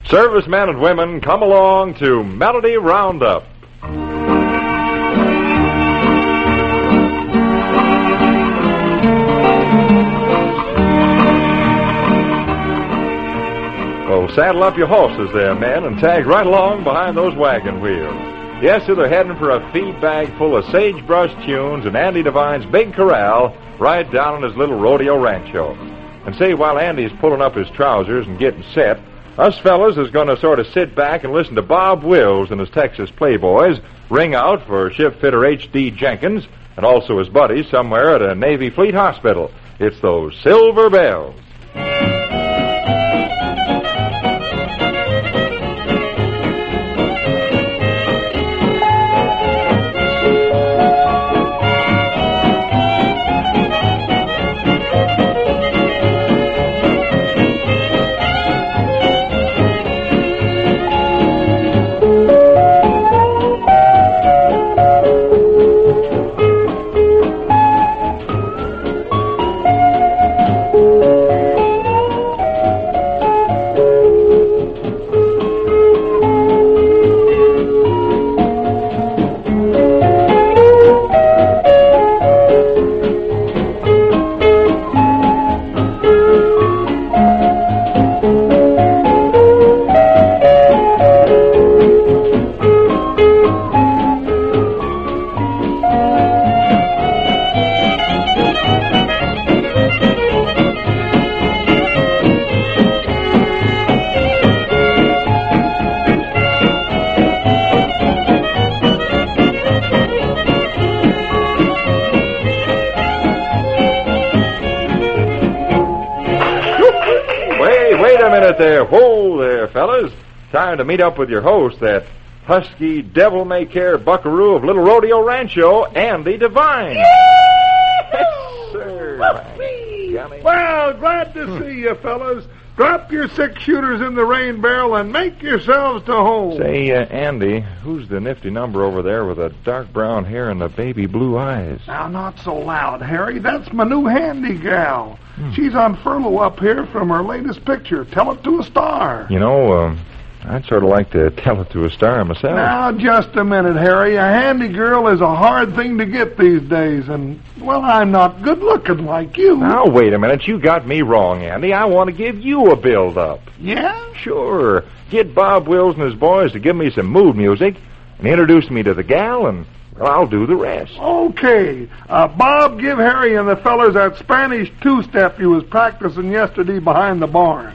Servicemen and women, come along to Melody Roundup. Well, saddle up your horses there, men, and tag right along behind those wagon wheels. Yes, sir, they're heading for a feed bag full of sagebrush tunes and Andy Devine's big corral right down on his little rodeo rancho. And say, while Andy's pulling up his trousers and getting set, us fellas is going to sort of sit back and listen to Bob Wills and his Texas Playboys ring out for shipfitter H.D. Jenkins and also his buddies somewhere at a Navy Fleet Hospital. It's those Silver Bells. Wait a minute there. Whoa there, fellas. Time to meet up with your host, that husky, devil-may-care buckaroo of Little Rodeo Rancho, Andy Devine. Yes, sir. Well, glad to see you, fellas. Drop your 6-shooters in the rain barrel and make yourselves to home. Say, Andy, who's the nifty number over there with the dark brown hair and the baby blue eyes? Now, not so loud, Harry. That's my new handy gal. She's on furlough up here from her latest picture, Tell It to a Star. You know, I'd sort of like to tell it to a star myself. Now, just a minute, Harry. A handy girl is a hard thing to get these days, and, well, I'm not good-looking like you. Now, wait a minute. You got me wrong, Andy. I want to give you a build-up. Yeah? Sure. Get Bob Wills and his boys to give me some mood music and introduce me to the gal, and, well, I'll do the rest. Okay. Bob, give Harry and the fellers that Spanish two-step you was practicing yesterday behind the barn.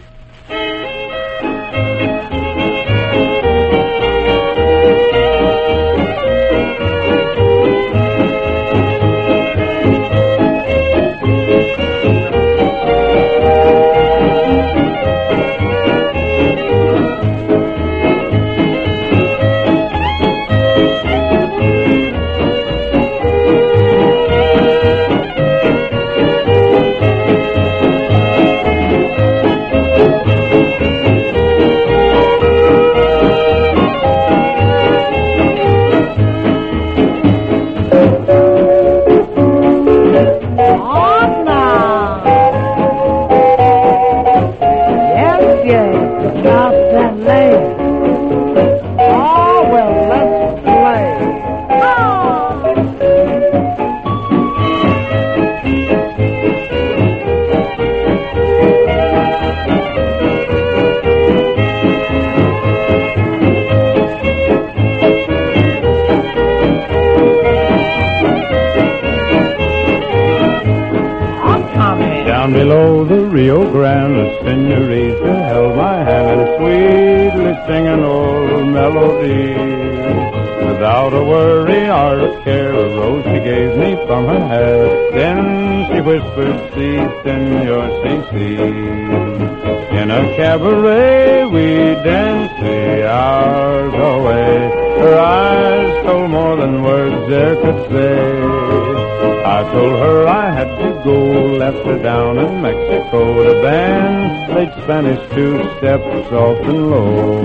Down below the Rio Grande, a senorita held my hand and sweetly sang an old melody. Without a worry or a care, a rose she gave me from her hair. Then she whispered, "Si, senor, si, si." In a cabaret we danced the hours away. Her eyes told more than words there could say. I told her I had to go, left her down in Mexico. The band played Spanish two-step, soft and low.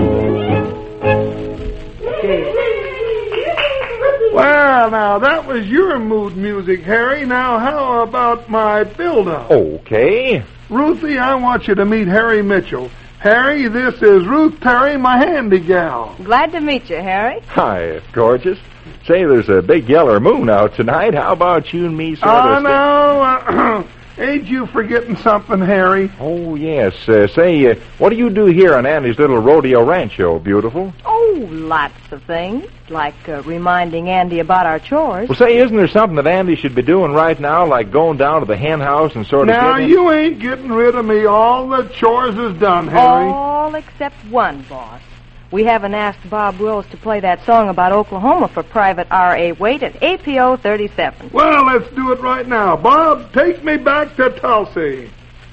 Well, now, that was your mood music, Harry. Now, how about my build-up? Okay. Ruthie, I want you to meet Harry Mitchell. Harry, this is Ruth Terry, my handy gal. Glad to meet you, Harry. Hi, gorgeous. Say, there's a big yeller moon out tonight. How about you and me sort of... Oh, no. Ain't you forgetting something, Harry? Oh, yes. Say, what do you do here on Andy's little rodeo rancho, beautiful? Oh, lots of things, like reminding Andy about our chores. Well, say, isn't there something that Andy should be doing right now, like going down to the hen house and sort of Now, getting... you ain't getting rid of me. All the chores is done, Harry. All except one, boss. We haven't asked Bob Wills to play that song about Oklahoma for Private R.A. Waite at APO 37. Well, let's do it right now. Bob, take me back to Tulsi.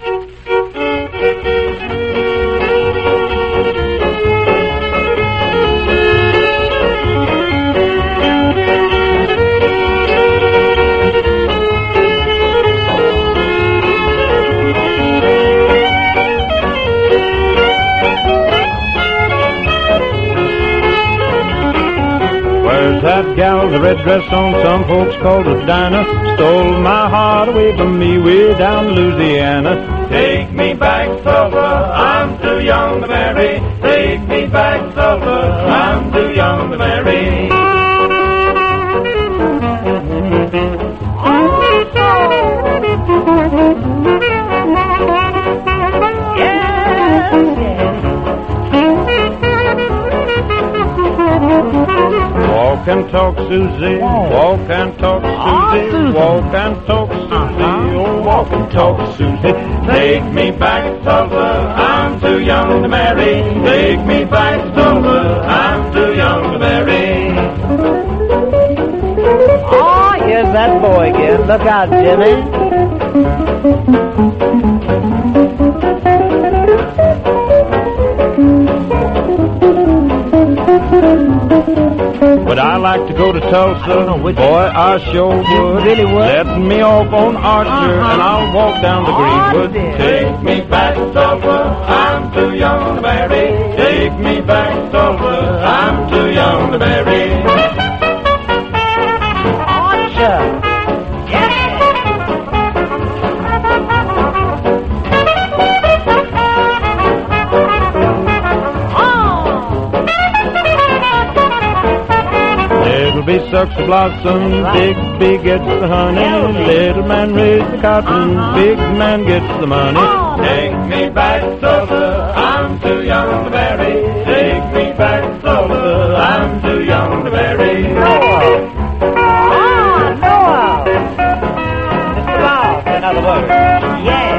That gal, the red dress on, some folks called her Dinah, stole my heart away from me way down Louisiana. Take me back, Tulsa, I'm too young to marry. Take me back, Tulsa, I'm too young to marry. Walk and talk, Susie. Walk and talk, Susie. Walk and talk, Susie. Oh, walk and talk, Susie. Take me back, Tulsa. I'm too young to marry. Take me back, Tulsa. I'm too young to marry. Oh, here's that boy again. Look out, Jimmy. But I like to go to Tulsa, boy, I sure would. Really would? Let me off on Archer, and I'll walk down to Greenwood. Take me back, Tulsa, I'm too young to marry. Take me back, Tulsa, I'm too young to marry. Archer. Little bee sucks the blossom, big bee gets the honey. Little man raises the cotton, big man gets the money. Take me back, Tulsa, I'm too young to marry. Take me back, Tulsa, I'm too young to marry. Noah. Mr. Law, in other words. Yes.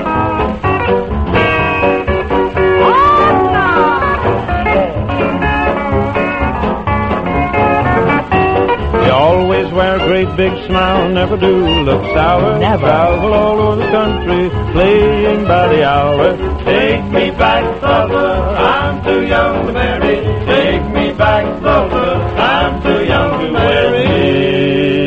You always wear a great big smile, never do look sour. Never. Travel all over the country, playing by the hour. Take me back, Tulsa, I'm too young to marry. Take me back, Tulsa, I'm too young to marry.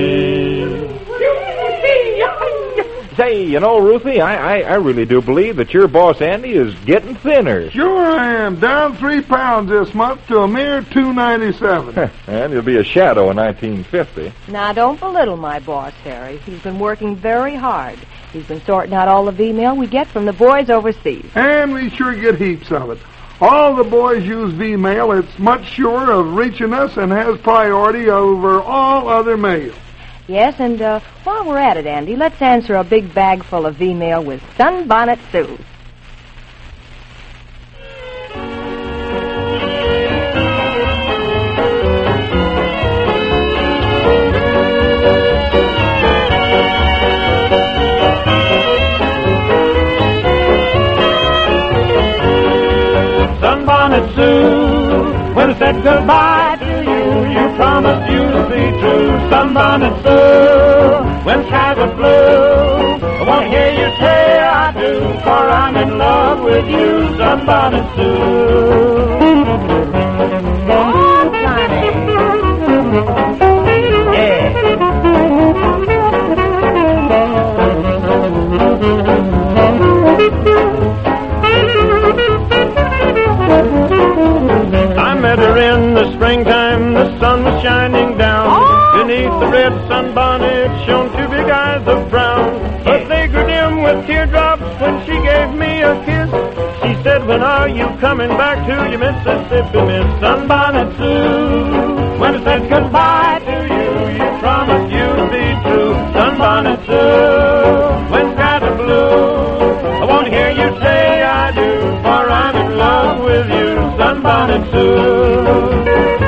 Say, you know, Ruthie, I really do believe that your boss Andy is getting thinner. Sure I am. Down 3 pounds this month to a mere 297. And he'll be a shadow in 1950. Now, don't belittle my boss, Harry. He's been working very hard. He's been sorting out all the V-mail we get from the boys overseas. And we sure get heaps of it. All the boys use V-mail. It's much surer of reaching us and has priority over all other mail. Yes, and while we're at it, Andy, let's answer a big bag full of V-mail with Sunbonnet Sue. Sunbonnet Sue, when I said goodbye to you, you promised you'd be true. Sunbonnet Sue, when skies are blue, I want to hear you say I do, for I'm in love with you, Sunbonnet Sue. Oh, Johnny. I met her in the springtime, the sun was shining down. Beneath the red sunbonnet shone 2 big eyes of brown. But they grew dim with teardrops when she gave me a kiss. She said, When are you coming back to your Mississippi, Miss Sunbonnet Sue? When I said goodbye to you, you promised you'd be true. Sunbonnet Sue, when skies are blue, I want to hear you say I do, for I'm in love with you, Sunbonnet Sue.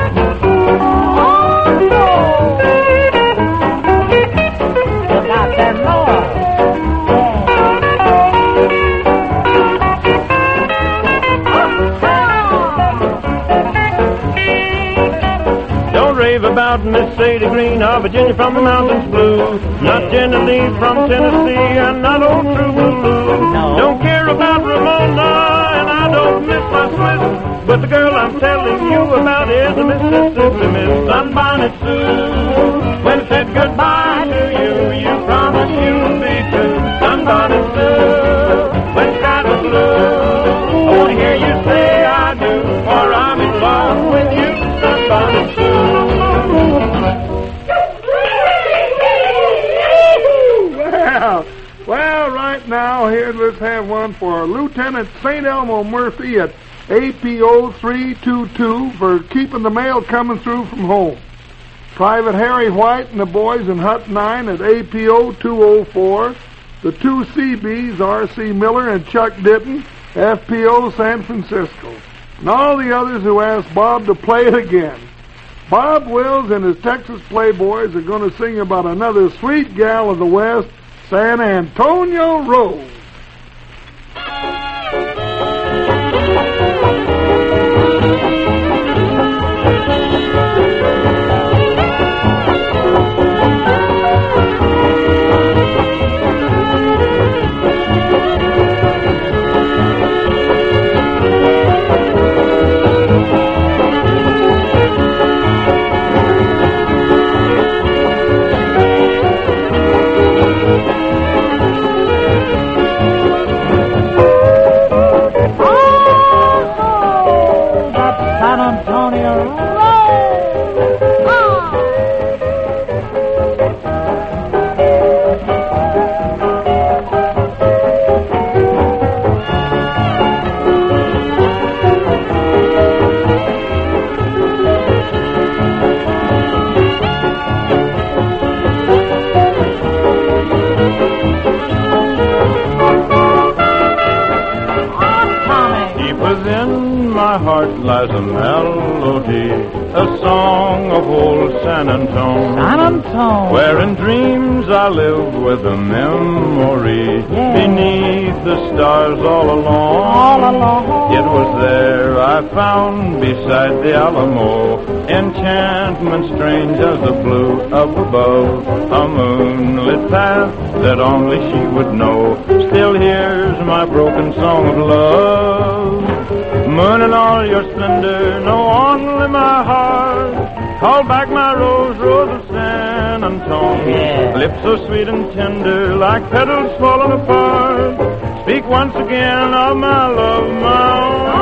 About Miss Sadie Green of Virginia from the mountains blue. Not Genevieve from Tennessee and not old True Blue. No. Don't care about Ramona and I don't miss my Swiss. But the girl I'm telling you about is a Mississippi Miss Sunbonnet Sue. When I said goodbye to you, you promised you'd be true. Sunbonnet Sue, when skies are blue, I want to hear you say I do, for I'm in love with you, Sunbonnet Sue. Well, right now, here, let's have one for Lieutenant St. Elmo Murphy at APO 322 for keeping the mail coming through from home. Private Harry White and the boys in Hut 9 at APO 204. The two CBs, R.C. Miller and Chuck Ditton, FPO San Francisco. And all the others who asked Bob to play it again. Bob Wills and his Texas Playboys are going to sing about another sweet gal of the West, San Antonio Rose. My heart lies a melody, a song of old San Antone. San Antone. Where in dreams I live with a memory. Yeah. Beneath the stars all alone. All alone. It was there I found beside the Alamo enchantment strange as the blue up above. A moonlit path that only she would know. Still hears my broken song of love. Moon in all your splendor, know only my heart. Call back my rose, rose of San Antone. Yeah. Lips so sweet and tender, like petals falling apart. Speak once again of my love, my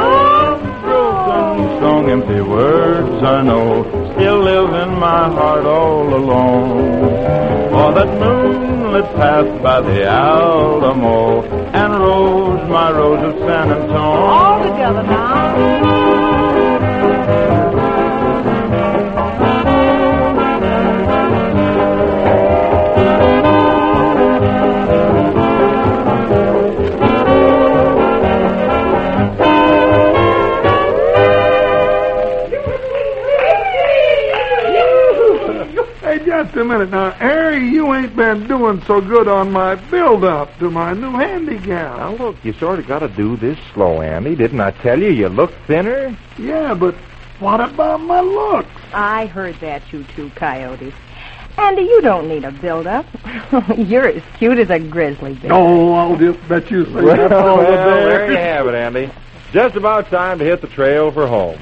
own broken song. Empty words I know still live in my heart all alone. For that moonlit path by the Alamo and Rose, my rose of San Antone. All together now. Just a minute now, Harry, you ain't been doing so good on my build-up to my new handy-gown. Now, look, you sort of got to do this slow, Andy. Didn't I tell you you look thinner? Yeah, but what about my looks? I heard that, you two coyotes. Andy, you don't need a build-up. You're as cute as a grizzly bear. Oh, I'll just bet you say Well, that's all the there you have it, Andy. Just about time to hit the trail for home.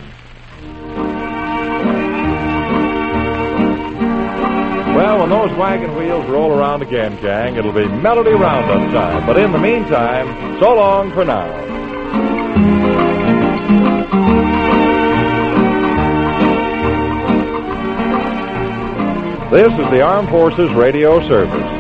Well, when those wagon wheels roll around again, gang, it'll be Melody Roundup time. But in the meantime, so long for now. This is the Armed Forces Radio Service.